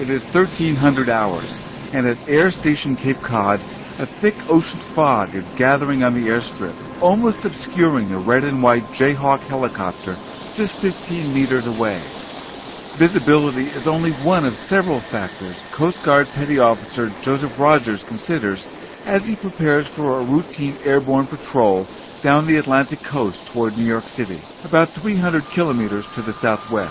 It is 1300 hours, and at Air Station Cape Cod, a thick ocean fog is gathering on the airstrip, almost obscuring a red and white Jayhawk helicopter just 15 meters away. Visibility is only one of several factors Coast Guard Petty Officer Joseph Rogers considers as he prepares for a routine airborne patrol down the Atlantic coast toward New York City, about 300 kilometers to the southwest.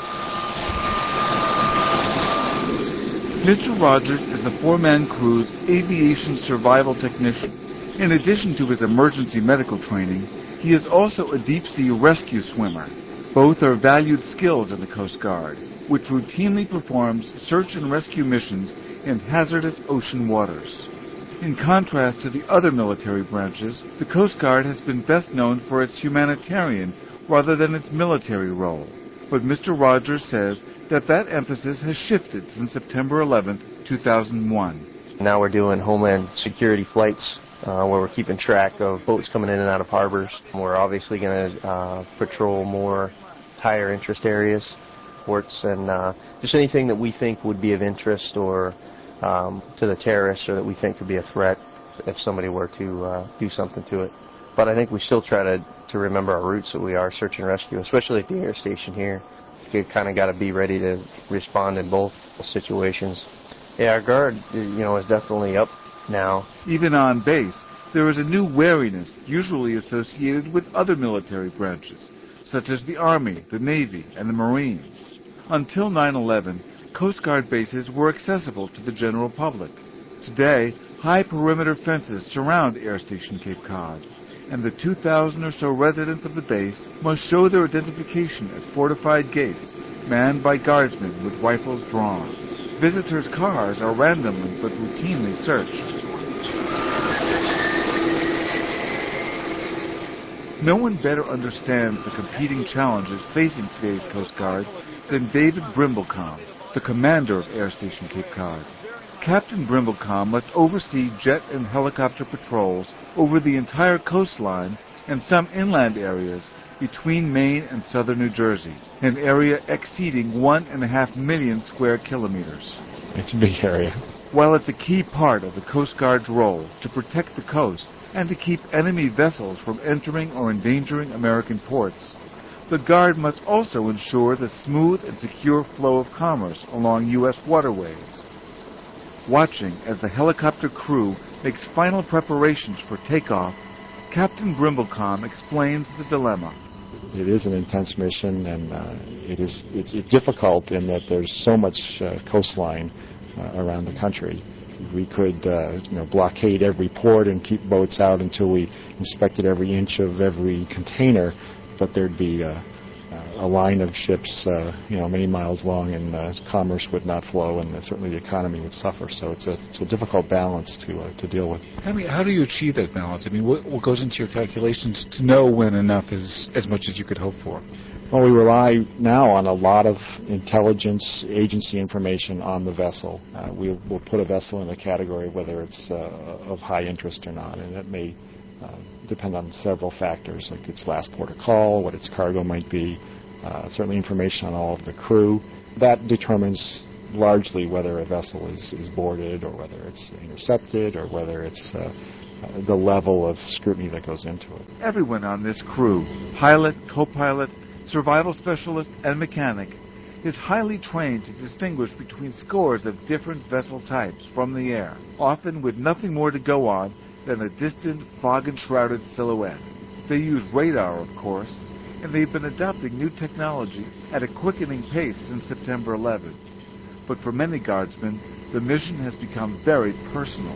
Mr. Rogers is the four-man crew's aviation survival technician. In addition to his emergency medical training, he is also a deep-sea rescue swimmer. Both are valued skills in the Coast Guard, which routinely performs search and rescue missions in hazardous ocean waters. In contrast to the other military branches, the Coast Guard has been best known for its humanitarian rather than its military role. But Mr. Rogers says that emphasis has shifted since September 11, 2001. Now we're doing homeland security flights where we're keeping track of boats coming in and out of harbors. We're obviously going to patrol more higher interest areas, ports, and just anything that we think would be of interest or to the terrorists or that we think could be a threat if somebody were to do something to it. But I think we still try to remember our roots that we are search and rescue, especially at the air station here. You kind of got to be ready to respond in both situations. Yeah, our guard, is definitely up now. Even on base, there is a new wariness usually associated with other military branches, such as the Army, the Navy, and the Marines. Until 9/11, Coast Guard bases were accessible to the general public. Today, high perimeter fences surround Air Station Cape Cod, and the 2,000 or so residents of the base must show their identification at fortified gates, manned by guardsmen with rifles drawn. Visitors' cars are randomly but routinely searched. No one better understands the competing challenges facing today's Coast Guard than David Brimblecom, the commander of Air Station Cape Cod. Captain Brimblecom must oversee jet and helicopter patrols over the entire coastline and some inland areas between Maine and southern New Jersey, an area exceeding 1.5 million square kilometers. It's a big area. While it's a key part of the Coast Guard's role to protect the coast and to keep enemy vessels from entering or endangering American ports, the Guard must also ensure the smooth and secure flow of commerce along U.S. waterways. Watching as the helicopter crew makes final preparations for takeoff, Captain Brimblecom explains the dilemma. It is an intense mission, and it's difficult in that there's so much coastline around the country. We could blockade every port and keep boats out until we inspected every inch of every container, but there'd be a line of ships many miles long, and commerce would not flow, and certainly the economy would suffer. So it's a difficult balance to deal with. How do you achieve that balance? I mean, what goes into your calculations to know when enough is as much as you could hope for? Well, we rely now on a lot of intelligence agency information on the vessel. We'll put a vessel in a category whether it's of high interest or not, and it may depend on several factors, like its last port of call, what its cargo might be, certainly information on all of the crew. That determines largely whether a vessel is boarded or whether it's intercepted or whether it's the level of scrutiny that goes into it. Everyone on this crew, pilot, co-pilot, survival specialist, and mechanic, is highly trained to distinguish between scores of different vessel types from the air, often with nothing more to go on than a distant, fog-enshrouded silhouette. They use radar, of course, and they've been adopting new technology at a quickening pace since September 11. But for many guardsmen, the mission has become very personal.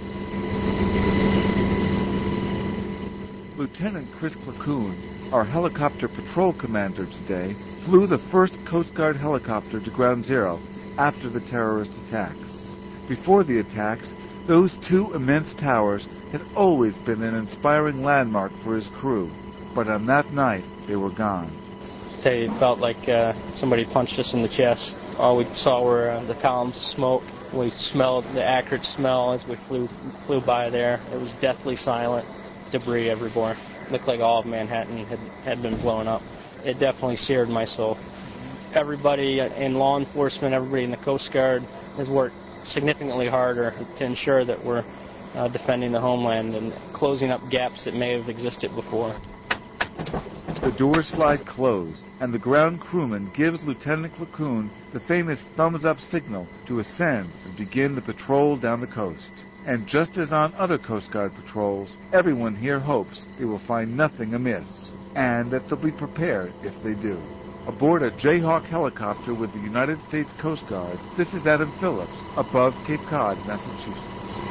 Lieutenant Chris Clacoon, our helicopter patrol commander today, flew the first Coast Guard helicopter to Ground Zero after the terrorist attacks. Before the attacks, those two immense towers had always been an inspiring landmark for his crew, but on that night, they were gone. It felt like somebody punched us in the chest. All we saw were the columns of smoke. We smelled the acrid smell as we flew by there. It was deathly silent, debris everywhere. It looked like all of Manhattan had been blown up. It definitely seared my soul. Everybody in law enforcement, everybody in the Coast Guard has worked significantly harder to ensure that we're defending the homeland and closing up gaps that may have existed before. The doors slide closed, and the ground crewman gives Lieutenant Clacoon the famous thumbs-up signal to ascend and begin the patrol down the coast. And just as on other Coast Guard patrols, everyone here hopes they will find nothing amiss, and that they'll be prepared if they do. Aboard a Jayhawk helicopter with the United States Coast Guard, this is Adam Phillips, above Cape Cod, Massachusetts.